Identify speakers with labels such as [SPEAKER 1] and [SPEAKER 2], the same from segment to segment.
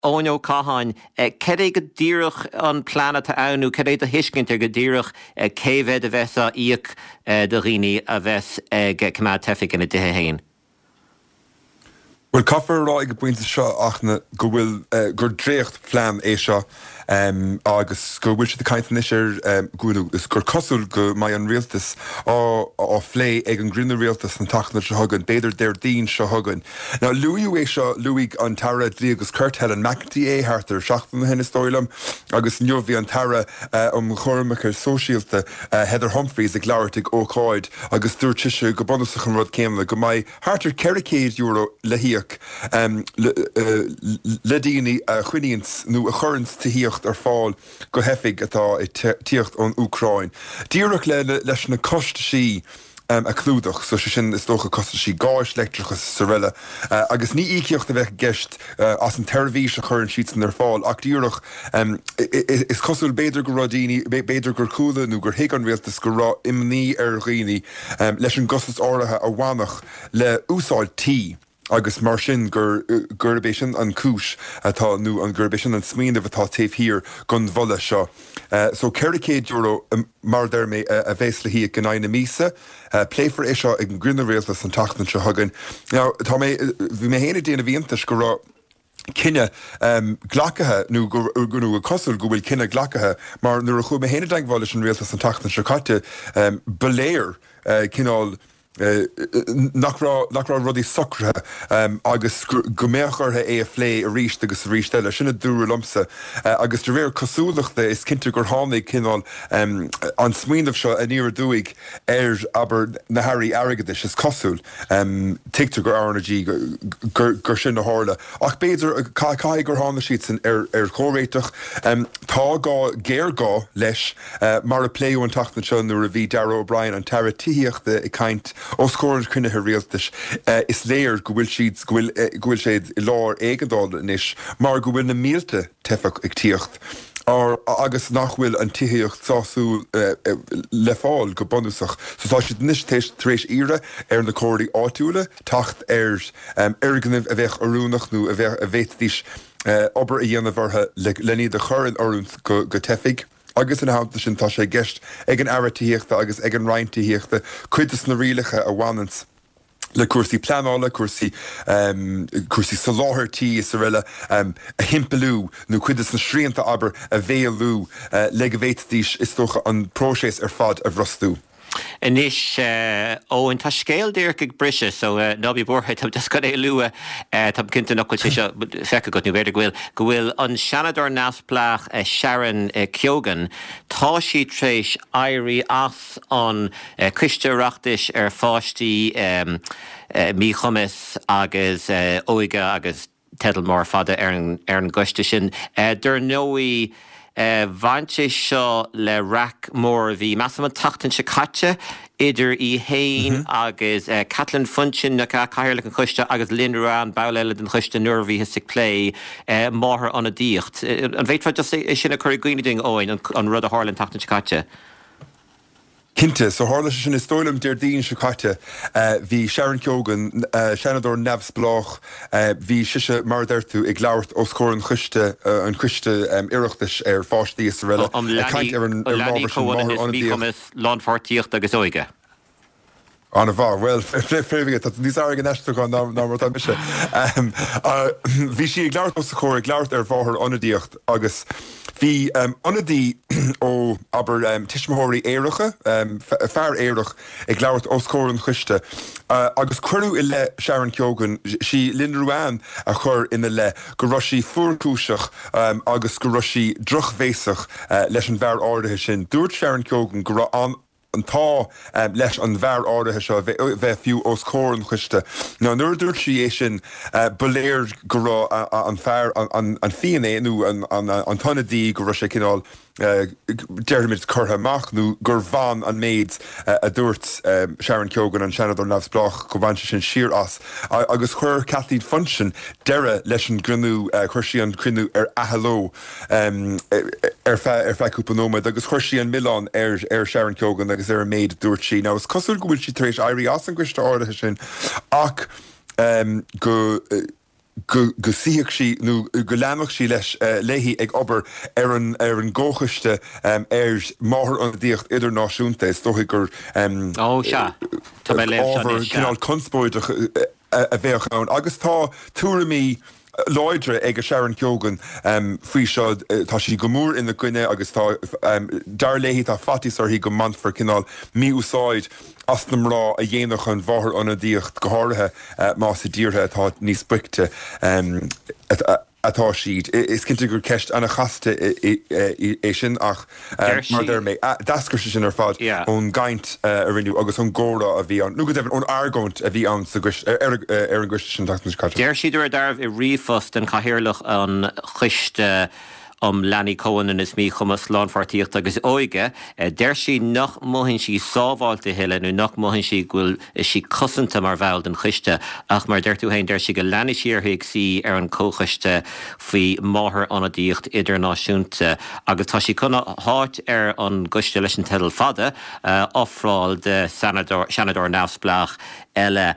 [SPEAKER 1] Óneo Cahan, Keré go díirech an planet anú, Keré a hiiscinint go díirech céhhead a bheits a íoc do riine a bheits cumá tefic in a dithe hain.
[SPEAKER 2] Well, caithfar rá ag buinte seo achna go bhfuil gur dréocht phlean é seo agus go bhfuil si de caiint níir gúnú is gur cosúil go mai an rialtas á phlé ag an grúna rialtas an tachna se thugann, beidir déir dín se thugann. Ná luú é seo luigh an tara dlí agus Kurt Helen McAtee é hartar seachtain hena stoilm agus bhí an tara chormachar sóisialta Heather Humphreys ag leirrtaigh ócáid agus dúirtise go bonach an rud céimna go mai hartar €100 le híoch le daoine chuineans nó a churans tíocht ar fáil go heifig atá i tíocht ón Ucrain. Díreach leis na costaí a clúdach, so sin is dócha costaí gáis leictrachas sa riile. Agus ní íceocht a bheith geist as an tervís a churann siad ar fáil, ach díreach is cosúil beidir go radíine, beidir gur cúla nó gur hiig an rialtas go rá imní ar riine leis an gosas áirithe a bhánach le úsáil tí. Agus mar sin gurbéisian an cúis atá nó an gurbéisian an smíanamh atá taobh hir gon bhola seo. So €100 mar dermé a bhés le hí gan aine mísa, pléifar é seo ag an grúna réaltas an tachtan se thugann. Now, bhí mé héana déana bhíontas go rá cinenne glacathe nó gunú a cosúil go bhfuil cinenne glacathe, mar nuair a chu mé héana daghháil an réaltas an tachtan se caite beléir cinál nach rá rudí socrthe agus goméchartha é a phlé a ríist agus rístelle sinna dúra lomsa agus de réir cosúlachta is cinnte gur tháinig cinál an smíanamh seo a níor dúig aber na hairí airgeadis is cosúil tiictar gur RNG gur sin na hála. Ach beidir cai gur tháina siad san ar chóréiteach tá géir gá leis mar a pléú an tachna seo nuair a bhí Darragh O'Brien an tara tííochta i caint os cóir crunnithe rialtas is léir go bhfuil séad i lár éigedáil inis, mar go bhfuil na mílte tefach ag tíocht. Agus nachhfuil an tííocht sáú le fáil go bonúsach. So tá siad níos trééis ire ar na cóirí áitiúla, tacht ar ganmh a bheith arúnach nó a bheith dís obair a dhéanamhartha lení de churann orúnt go tefiig. Agus in háanta sin tá sé gceist ag an airtííochta agus ag an reintííochta chuidas na rialacha a bhhaint le cuasaí pleanála, cuasaí sa láthirtí is riile a himpelú nó chuidas na sríanta aber a bhéalú le go bhéitdís is tócha an próséis ar fad a bhrostú.
[SPEAKER 1] Inis óin tá scéal déir ag brise, so nábí borthe tá just go é lua tá cinnta nachil seo fecha go ní bhéidir go bhfuil an seanador neamhsplach Sharon Keoghan tá sí tréis éirí as an cuisteachtais ar fáistí mí chumas agus óige agus tedalmór fada ar an gcuiste sin. Dur nóí Bhainte seo le rac mór bhí meam an tachtain se caite idir í hain agus Caitlin Funchen na caiir le an chuiste agus Lynn Ruan baile den chuiste nuirhí sig lé máthair an a díocht. An bhéitfa just é sinna chuir gcuoineding óin an rud a hálan tachtain se caite.
[SPEAKER 2] Cinnte, so hála sin is stoilm deir dín se caite hí Sharon Keoghan seanador neamhsplach hí siise mar d'irtú ag leabhart os cóir an chuiste iireachtais ar fáistí is riile.
[SPEAKER 1] Leanaí chohain is mí lánfortíocht agus óige.
[SPEAKER 2] Anna bhar, well, fréhige, dat níos airgan eiste go ná mar tá mise. Bhí si ag leabhart os cóir ag leabhart ar bháthir anadíocht agus bhí anadí ó aber tiismóirí éireacha, fear éireach ag leabhart os cóir an chuiste. Agus cuireú i le Sharon Keoghan, si Lynn Ruan a chur ina le go raibh sí fuarcúiseach agus go raibh sí drochbhéasach leis an bhear áirithe sin. Dúirt Sharon Keoghan go raibh an tá leis an bhear áirithe seo bheith fiú os cóir an chuiste. Ná nuair dúirt sí é sin beléir go raibh an fear an fianné nó an tonadí go raibh sé cinál deirmid chutha amach nó gur bhain an méid a dúirt Sharon Keoghan an seanador neamhsplach go bhainte sin siar as. Agus chuir Kathleen Funchen deire leis an grunú chuirsí an crinú ar ahaló ar feicúpanóid, agus chuirsí an Milán ar Sharon Keoghan agus ar a méid dúirt sí. Ná is cosúil go bhfuil si tar éis éirí as an gcuiste áirithe sin ach go sííoch sí nó go leamach sí leis léhí ag obair ar an ggóchaiste máthir an díocht idirnáisiúnta is dóigh gur
[SPEAKER 1] Tá mé léamh
[SPEAKER 2] cinál conspóideach a bheith ann. Agus tá túramí Loidre ag a Sharon Kyogan fao seo tá sí go mór ina gcuine agus tá darléhí tá fatis ar hí go manfar cinál mí úsáid as nam rá a dhéanach an bháthair anna díocht gotháthe más a ddíorthe atá níos buicte atá siad. Is cinnte gur ceist anna chaiste é sin ach mar d mé dascar sin ar fad ón gaint a rinú agus an ggóra a bhí an. Nu go dibh ón argóint a bhí an ar an gcuiste sin cat.
[SPEAKER 1] Déir siidir a darbh I riomhfost an chathaoirlach an chuiste Lenny Cohen is mí chumas slánfartíocht agus óige, déir sí nach mohann sí sábháilte heile nó nach mohann sí ghfuil sí cosanta mar bhil den chuiste ach mar deirtú hain déir sí go Lenny siarthaigh sí ar an cóchaiste faoi máthair anadíocht idirnáisiúnta agus tá sí chuna háit ar an gcuiste leis an tedal fada áfráil de Seanador Neamhspleách eile.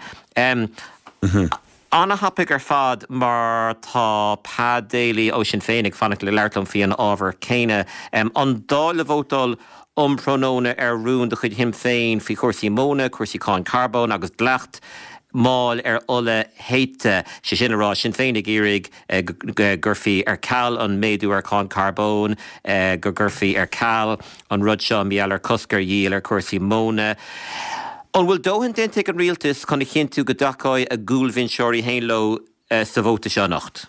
[SPEAKER 1] Anna hapig ar fad mar tá Pat Daly ó Sinn Féin ag fannach le leirlumm fí an ábhar céine an dála bhótal pronóna ar rún de chud him féin fí cuasaí móna, cuasaí cáin carbón agus blecht máil ar ola héite sé sin ará Sinn Féin ag iarraigh gurfií ar ceall an méadú ar cáin carbón go gurfií ar ceall an rud seo mbeal ar coscar díal ar cuasaí móna. On bhfuil dóhann dénta an rialtas chuna chinú go dacáid a gúlbhín seoirí héinló sa bhóta seo nacht.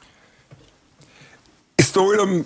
[SPEAKER 2] Is tóilm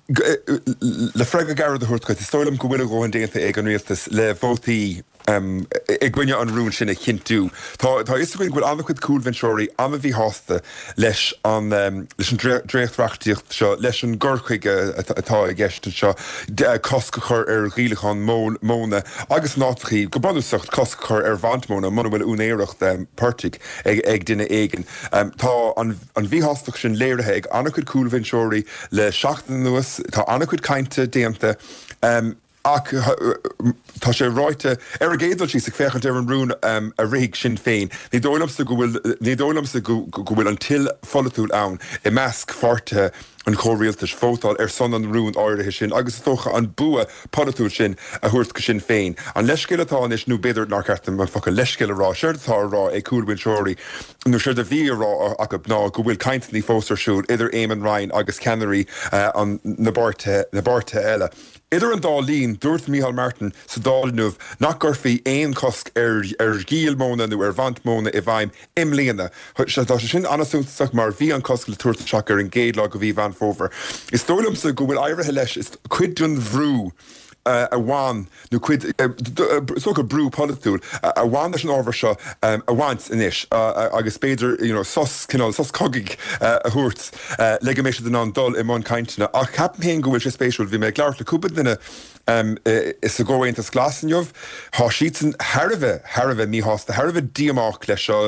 [SPEAKER 2] le freig a garad a thuirtcaid, is tóilm go bhfuil ggóin dénta ag an rialtas le bhótaí ag gcuine an rún sin a chinú. Tá is goin bhfuil annach chud cúlbhín seoirí anna bhí hásta leis an dréachtrachtíocht seo leis an ggurchuig atá I gceiste seo cosca chur ar rialachán móna agus nátaí go banúsacht cosca chur ar bhaintmóna mana bhfuil únéireacht pertig ag duine éigen. Tá an bhí hástaach sin léirethe ag annach chud cúlbhín seoirí le 7 nuas, tá annach chud cainte déanta ach tá sé ráite ar a géadal sí sa féchant ar an rún a réigh sin féin. Ní dólamsa go bhfuil an til follatúil ann I measc forte an chóréaltas fótáil ar son an rún áirithe sin agus tócha an bua podatúil sin a thuirt go sin féin. An leiscéile atá is nó beidir nach ceartam an focha leiscéile rá seirtá rá ag cúlbhín seoirí nó seir a bhí rá ach ná go bhfuil caintní fóstarsúil idir Éamonn Ryan agus Canary an na báirte eile. Idir an dálín dúirt Micheál Martin sa dálinmh nach gurfaí éon cosc ar gíal móna nó ar bhaint móna I bhaim imlíana. Tá sin anasúntaach mar bhí an cosc le tuairta seach ar an géadlá go bhí bhain fóver. Is tólamsa go bhfuil áirithe leis is cuid dún bhrú a bháin nó cuid so go brú polatúil a bháin leis an ábhar seo a bhaint inis agus beidir sos cogiig a thuirt le go mééis den an dul I món caintena a ceaphéon go bhfuil sé spéisiúil bhí mé gglair le cúpad duine is a ggóhaintas glasanjomh há sítan Harbheith ní hásta Harbheith díamach leis seo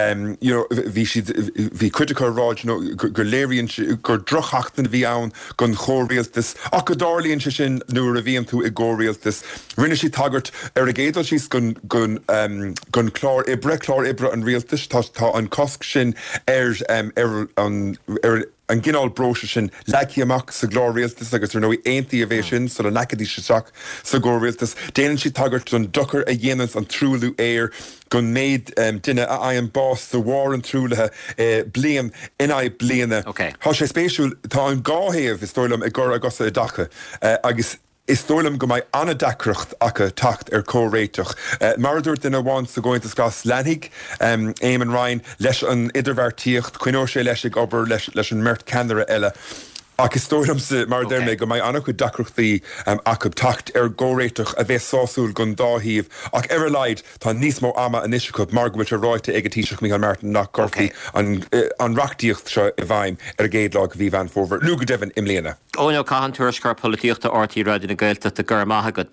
[SPEAKER 2] bhí critical ráid gur léiríonn gur drochachtain bhí ann gon chóréaltas ach go dálíonn se sin nuair a bhíon tú I ggóréaltas rinne sí tagart ar a géadal síos gon chlár ibre an rialtas tá an cosc sin ar an gginál bróise sin leici amach sa glóréaltas agus ar nó aontaí a bheith sin so le necadí seach sa ggóréaltas. Déanann si tagart an duchar a dhéanamh an trúlú éir gon méid duine a an bás sa bhhar an trúlathe blian ina bliana. Tá sé spéisiúil tá an gáhéamh is tóilm I ggur agus a dacha agus is tóilm go mbeidh anna dacrocht acha tacht ar córéiteach. Mar dúirt duine bháin sa ggóintas glas leanigh Éamonn Ryan leis an idirmhairtíocht chuinóir sé leis ag obair leis an mirt ceanara eile. Ach is tólamsa mar dermé go mbeidh annach chu dacrochtaí acha tacht ar ggóréiteach a bheith sáúil gon dáhíomh ach ar leid tá níos mó ama an isisiúd mar go bhfuil ráite ag tíiseach Micheál Martin nach corcaí an reachtaíocht seo I bhaim ar géadlá go bhí bhain fóver. Nu go deimhin imléana.
[SPEAKER 1] Óneo caihan tuairiscar políochta ortaí ráid na Gaelta a gur maithagad